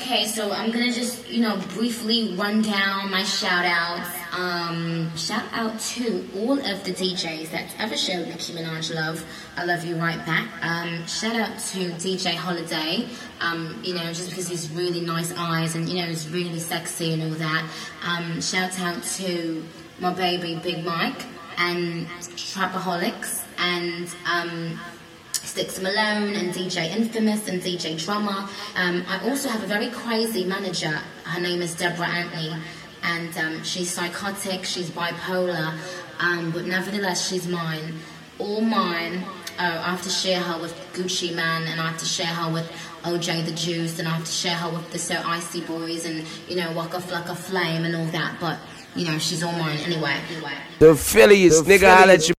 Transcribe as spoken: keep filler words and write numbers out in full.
Okay, so I'm gonna just, you know, briefly run down my shout outs. Um, shout out to all of the D Js that's ever showed Nicki Minaj love. I love you right back. Um, shout out to D J Holiday, um, you know, just because he's really nice eyes and, you know, he's really sexy and all that. Um, shout out to my baby Big Mike and Trapaholics and, um, Sticks Malone and D J Infamous and D J Drummer. Um, I also have a very crazy manager. Her name is Deborah Antley, and um, she's psychotic, she's bipolar, um, but nevertheless she's mine. All mine. Uh, I have to share her with Gucci Man, and I have to share her with O J the Juice, and I have to share her with the So Icy Boys, and, you know, Waka Flocka Flame and all that, but, you know, she's all mine anyway. anyway. The Phillies, nigga, I let you